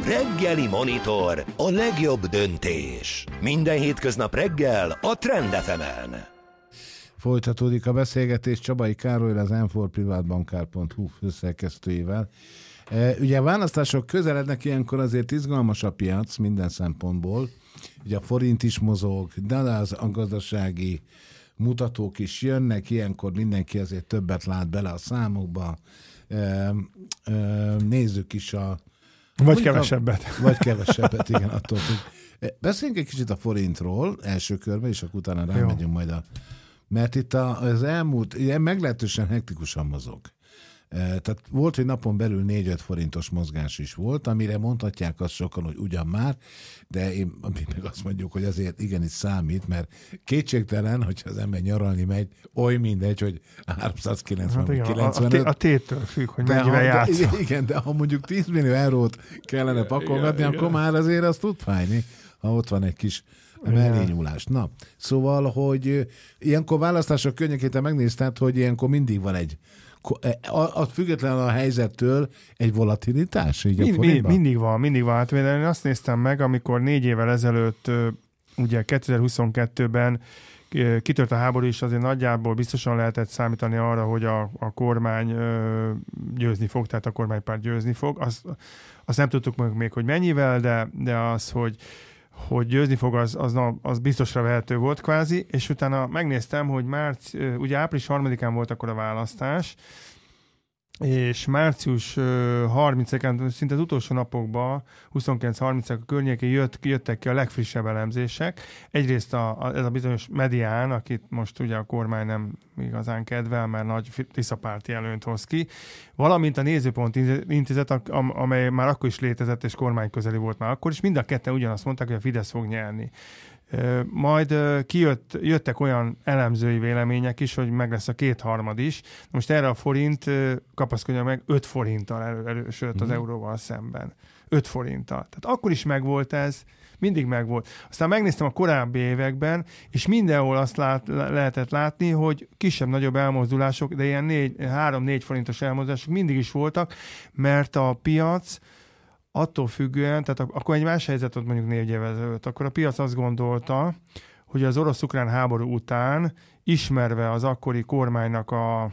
Reggeli Monitor, a legjobb döntés. Minden hétköznap reggel a Trend FM-en. Folytatódik a beszélgetés Csabai Károly, az m4privatbankár.hu főszerkesztőjével. Ugye a választások közelednek, ilyenkor azért izgalmas a piac minden szempontból. Ugye a forint is mozog, de a gazdasági mutatók is jönnek, ilyenkor mindenki azért többet lát bele a számokba. Nézzük is a... Vagy kevesebbet. Vagy kevesebbet, igen, attól függ. Beszéljünk egy kicsit a forintról első körben, és akkor utána rámegyünk majd Mert itt az elmúlt, ilyen meglehetősen hektikusan mozog. Tehát volt, hogy napon belül 4-5 forintos mozgás is volt, amire mondhatják azt sokan, hogy ugyan már, de mi meg azt mondjuk, hogy azért igenis számít, mert kétségtelen, hogyha az ember nyaralni megy, oly mindegy, hogy 390 vagy 95. A téttől függ, hogy mennyivel játszol. Igen, de ha mondjuk 10 millió eurót kellene pakolgatni, akkor már azért az tud fájni, ha ott van egy kis mellényúlás. Na, szóval, hogy ilyenkor választások környékén megnézted, hogy ilyenkor mindig van egy függetlenül a helyzettől egy volatilitás? Mindig van. Hát én azt néztem meg, amikor 4 évvel ezelőtt, ugye 2022-ben kitört a háború, és azért nagyjából biztosan lehetett számítani arra, hogy a kormány győzni fog, tehát a kormánypárt győzni fog. Azt nem tudtuk még, hogy mennyivel, de az, hogy győzni fog, az biztosra vehető volt kvázi, és utána megnéztem, hogy ugye április 3-án volt akkor a választás, és március 30-án, szinte az utolsó napokban, 29-30-ak a környékén jöttek ki a legfrissebb elemzések. Egyrészt ez a bizonyos Medián, akit most ugye a kormány nem igazán kedvel, mert nagy tiszapárti előnyt hoz ki, valamint a Nézőpont Intézet, amely már akkor is létezett, és kormányközeli volt már akkor is, mind a ketten ugyanazt mondták, hogy a Fidesz fog nyerni. Majd jöttek olyan elemzői vélemények is, hogy meg lesz a 2/3 is. Most erre a forint kapaszkodja meg 5 forinttal erősödött az euróval szemben. 5 forinttal. Tehát akkor is megvolt ez, mindig megvolt. Aztán megnéztem a korábbi években, és mindenhol azt lehetett látni, hogy kisebb-nagyobb elmozdulások, de ilyen 3-4 forintos elmozdulások mindig is voltak, mert a piac attól függően, tehát akkor egy más helyzet volt mondjuk 4 évvel ezelőtt, akkor a piac azt gondolta, hogy az orosz-ukrán háború után, ismerve az akkori kormánynak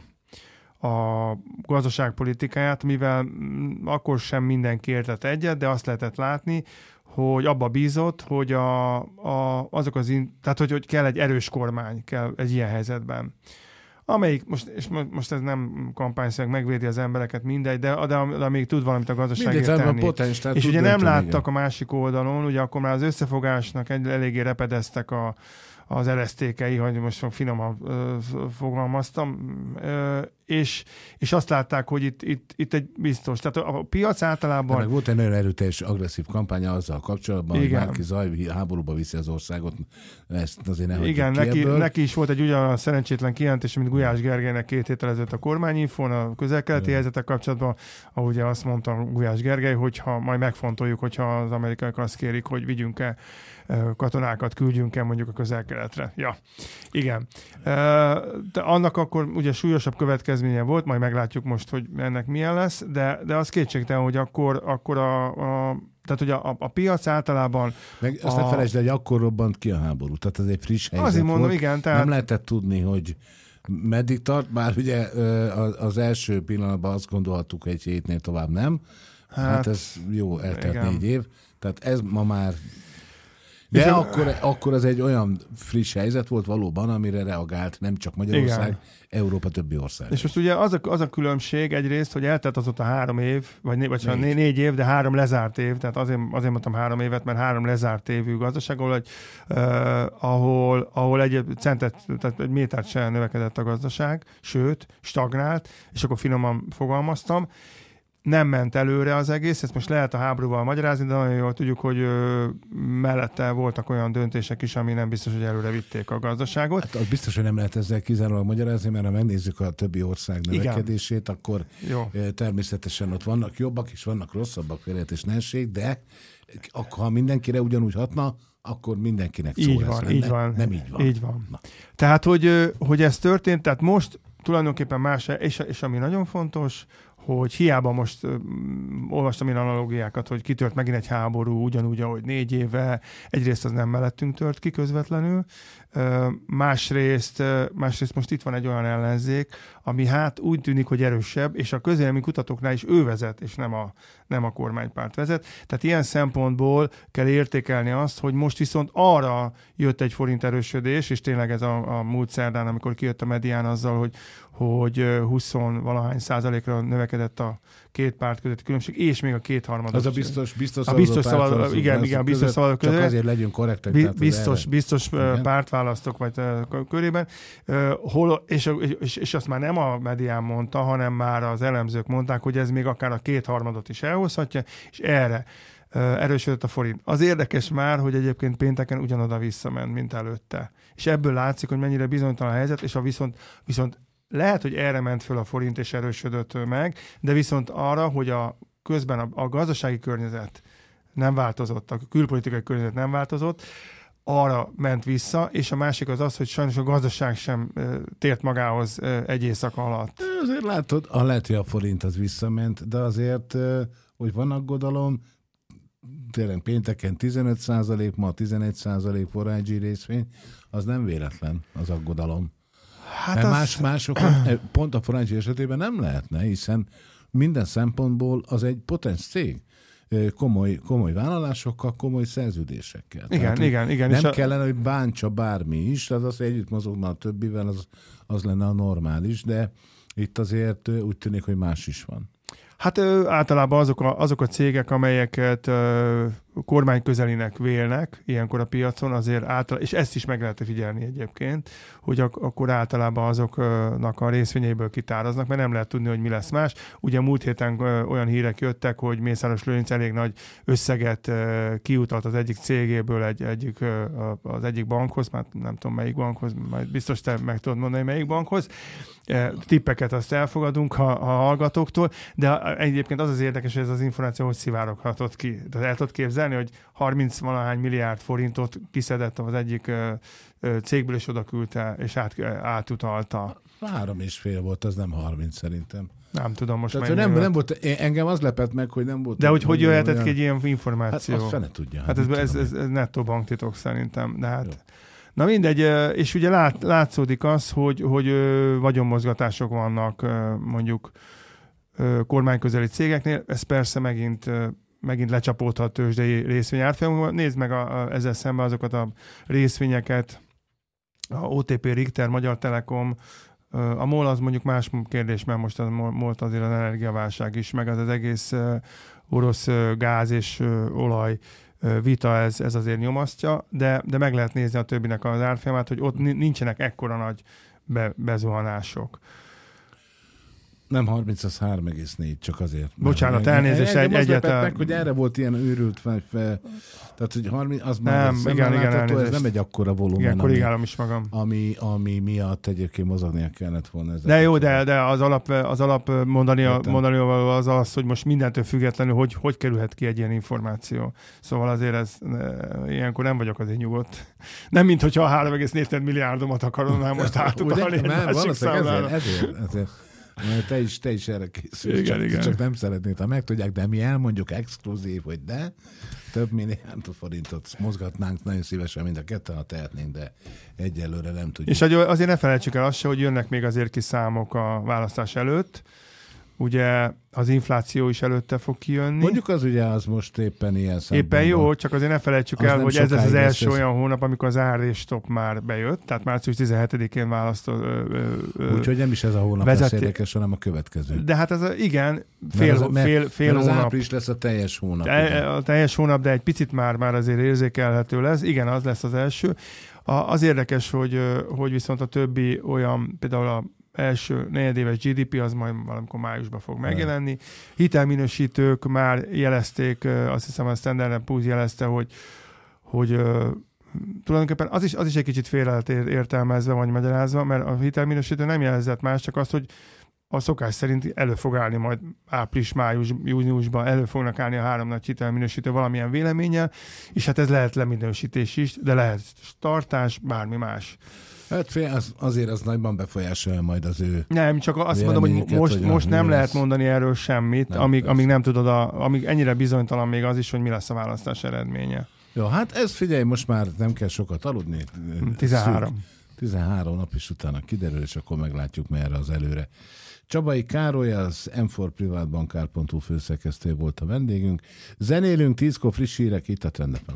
a gazdaságpolitikáját, mivel akkor sem mindenki értett egyet, de azt lehetett látni, hogy abba bízott, hogy tehát hogy kell egy erős kormány, kell egy ilyen helyzetben. Amelyik, most ez nem kampányszerűen megvédi az embereket, mindegy, de még tud valamit a gazdaságért tenni. És ugye nem láttak a másik oldalon, ugye akkor már az összefogásnak eléggé repedeztek az eresztékei, hogy most finoman fogalmaztam, és azt látták, hogy itt egy biztos. Tehát a piac általában... De meg volt egy nagyon erőteljes, agresszív kampánya azzal kapcsolatban, hogy bárki háborúba viszi az országot, ezt azért ne hagyjuk ki ebből. Neki is volt egy ugyan szerencsétlen kijelentés, mint Gulyás Gergelynek 2 héttel ezelőtt a kormányinfón, a közel-keleti helyzetek kapcsolatban, ahogy azt mondta Gulyás Gergely, hogyha majd megfontoljuk, hogyha az amerikaiak azt kérik, hogy vigyünk-e katonákat, küldjünk-e mondjuk a közel-keletre. Ja, igen. De annak akkor ugye súlyosabb következménye volt, majd meglátjuk most, hogy ennek milyen lesz, de az kétségtelen, hogy akkor tehát ugye a piac általában... Meg azt ne felejtsd, hogy akkor robbant ki a háború. Tehát ez egy friss helyzet azért mondom, volt. Igen, tehát... Nem lehetett tudni, hogy meddig tart, bár ugye az első pillanatban azt gondolhattuk, hogy 1 hétnél tovább nem. Hát ez jó, eltelt 4 év. Tehát ez ma már... De akkor ez egy olyan friss helyzet volt valóban, amire reagált nem csak Magyarország, igen. Európa többi ország. És most ugye az a különbség egyrészt, hogy eltelt azóta 3 év, vagy 4 év, de 3 lezárt év, tehát azért mondtam 3 évet, mert 3 lezárt évű gazdaság, ahol egy centet, tehát egy métert sem növekedett a gazdaság, sőt, stagnált, és akkor finoman fogalmaztam. Nem ment előre az egész, ezt most lehet a háborúval magyarázni, de nagyon jól tudjuk, hogy mellette voltak olyan döntések is, ami nem biztos, hogy előre vitték a gazdaságot. Hát az biztos, hogy nem lehet ezzel kizárólag magyarázni, mert ha megnézzük a többi ország növekedését, akkor természetesen ott vannak jobbak és vannak rosszabbak, félreértésnenség, de ha mindenkire ugyanúgy hatna, akkor mindenkinek szó lesz. Így van. Nem így van. Így van. Na. Tehát, hogy ez történt, tehát most tulajdonképpen más, és ami nagyon fontos, hogy hiába most olvastam én analógiákat, hogy kitört megint egy háború, ugyanúgy, ahogy 4 éve, egyrészt az nem mellettünk tört ki közvetlenül, másrészt most itt van egy olyan ellenzék, ami hát úgy tűnik, hogy erősebb, és a közvélemény kutatóknál is ő vezet, és nem a kormánypárt vezet. Tehát ilyen szempontból kell értékelni azt, hogy most viszont arra jött egy forint erősödés, és tényleg ez a múlt szerdán, amikor kijött a medián azzal, hogy 20-valahány százalékra növekedett a két párt közötti különbség, és még a kétharmados. Az a biztos szavazók. Igen, biztos szavazók között. Csak azért legyünk korrektek. Biztos pártválasztók vagy körében. És azt már nem a medián mondta, hanem már az elemzők mondták, hogy ez még akár a kétharmadot is elhozhatja, és erre erősödött a forint. Az érdekes már, hogy egyébként pénteken ugyanoda visszament, mint előtte. És ebből látszik, hogy mennyire bizonytalan a helyzet, és viszont lehet, hogy erre ment föl a forint és erősödött meg, de viszont arra, hogy közben a gazdasági környezet nem változott, a külpolitikai környezet nem változott, arra ment vissza, és a másik az, hogy sajnos a gazdaság sem tért magához egy éjszaka alatt. Azért látod, lehet, hogy a forint az visszament, de azért, hogy van aggodalom, tényleg pénteken 15%, ma 11% forrágyi részvény, az nem véletlen az aggodalom. Hát másokon, pont a forrágyi esetében nem lehetne, hiszen minden szempontból az egy potens cég. Komoly vállalásokkal, komoly szerződésekkel. Igen. Nem kellene, hogy bántsa bármi is, tehát az, hogy együtt mozogna a többivel, az lenne a normális, de itt azért úgy tűnik, hogy más is van. Hát általában azok a cégek, amelyeket kormányközelinek vélnek ilyenkor a piacon, azért és ezt is meg lehet figyelni egyébként, hogy akkor általában azoknak a részvényeiből kitáraznak, mert nem lehet tudni, hogy mi lesz más. Ugye múlt héten olyan hírek jöttek, hogy Mészáros Lőrinc elég nagy összeget kiutalt az egyik cégéből az egyik bankhoz, már nem tudom melyik bankhoz, majd biztos te meg tudod mondani melyik bankhoz. Tippeket azt elfogadunk a hallgatóktól, de egyébként az érdekes, hogy ez az információ hogy szivároghatott ki. De el tudod képzelni, hogy 30-valahány milliárd forintot kiszedett az egyik cégből, és oda küldte, és átutalta. 3,5 volt, az nem 30 szerintem. Nem tudom most mennyi. Nem volt, engem az lepett meg, hogy nem volt. De hogy jöhetett ki egy ilyen információ? Hát azt fene tudja. Hát ez nettó banktitok szerintem, de hát... Na mindegy, és ugye látszódik az, hogy vagyonmozgatások vannak mondjuk kormányközeli cégeknél, ez persze megint lecsapódhat tőzsdei részvényárfolyamokban. Nézd meg ezzel szemben azokat a részvényeket, a OTP, Richter, Magyar Telekom, a MOL az mondjuk más kérdés, mert most volt azért az energiaválság is, meg az egész orosz gáz és olaj vita ez azért nyomasztja, de meg lehet nézni a többinek az árfolyamát, hogy ott nincsenek ekkora nagy bezuhanások. Nem 30, az 3,4, csak azért. Bocsánat, elnézést egyáltalán. Meg, hogy erre volt ilyen őrült tehát, hogy 30, az már látható, ez nem egy akkora volumen. Igen, korrigálom is magam. Ami miatt egyébként mozognia kellett volna. De jó, de az alap mondani az, hogy most mindentől függetlenül, hogy kerülhet ki egy ilyen információ. Szóval azért ilyenkor nem vagyok azért nyugodt. Nem, mint hogyha a 3,4 milliárdomat akarom most átutalni egy másik számlára. Ezért. Te is erre készülsz, igen. Csak nem szeretnéd, ha megtudják, de mi elmondjuk exkluzív, hogy de több milliárd forintot mozgatnánk nagyon szívesen, mind a ketten, ha tehetnénk, de egyelőre nem tudjuk. És azért ne felejtsük el azt se, hogy jönnek még azért ki számok a választás előtt. Ugye az infláció is előtte fog kijönni. Mondjuk az most éppen ilyen szempontból. Éppen jó, csak azért ne felejtsük el, hogy ez az első olyan hónap, amikor az árstop már bejött, tehát március 17-én választott. Úgyhogy nem is ez a hónap lesz érdekes, hanem a következő. De hát ez fél hónap. Az április lesz a teljes hónap. A teljes hónap, de egy picit már azért érzékelhető lesz. Igen, az lesz az első. Az érdekes, hogy viszont a többi olyan, például a első negyedéves GDP az majd valamikor májusban fog megjelenni. Hitelminősítők már jelezték, azt hiszem a Standard & Poor's jelezte, hogy tulajdonképpen az is egy kicsit félre lett értelmezve vagy magyarázva, mert a hitelminősítő nem jelezett más, csak azt, hogy a szokás szerint elő fog állni majd április, május, júniusban elő fognak állni a 3 nagy hitelminősítő valamilyen véleménnyel, és hát ez lehet leminősítés is, de lehet tartás, bármi más. Hát azért az nagyban befolyásolja majd az ő... Nem, csak azt mondom, hogy most nem lehet mondani erről semmit, nem, amíg nem tudod, amíg ennyire bizonytalan még az is, hogy mi lesz a választás eredménye. Jó, hát ez figyelj, most már nem kell sokat aludni. 13. 13 nap is utána kiderül, és akkor meglátjuk merre az előre. Csabai Károly, az m4privatbankár.hu főszerkesztő volt a vendégünk. Zenélünk, 10-kor friss hírek itt a Trend FM.